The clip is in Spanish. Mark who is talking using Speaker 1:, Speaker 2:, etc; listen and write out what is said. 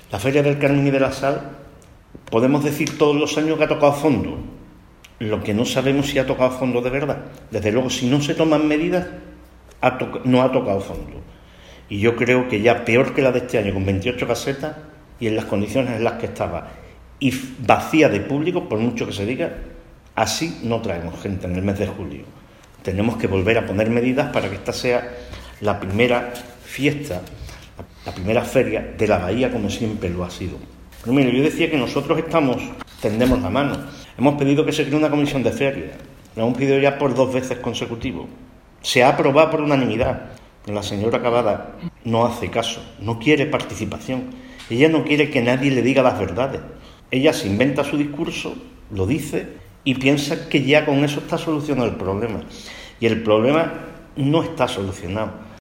Speaker 1: La Feria del Carmen y de la Sal, podemos decir todos los años que ha tocado fondo. Lo que no sabemos si ha tocado fondo de verdad. Desde luego, si no se toman medidas, no ha tocado fondo. Y yo creo que ya peor que la de este año, con 28 casetas y en las condiciones en las que estaba, y vacía de público, por mucho que se diga, así no traemos gente en el mes de julio. Tenemos que volver a poner medidas para que esta sea la primera fiesta, la primera feria de la Bahía, como siempre lo ha sido. Pero mire, yo decía que nosotros tendemos la mano. Hemos pedido que se cree una comisión de feria. Lo hemos pedido ya por 2 veces consecutivas. Se ha aprobado por unanimidad. Pero la señora Cavada no hace caso, no quiere participación. Ella no quiere que nadie le diga las verdades. Ella se inventa su discurso, lo dice y piensa que ya con eso está solucionado el problema. Y el problema no está solucionado.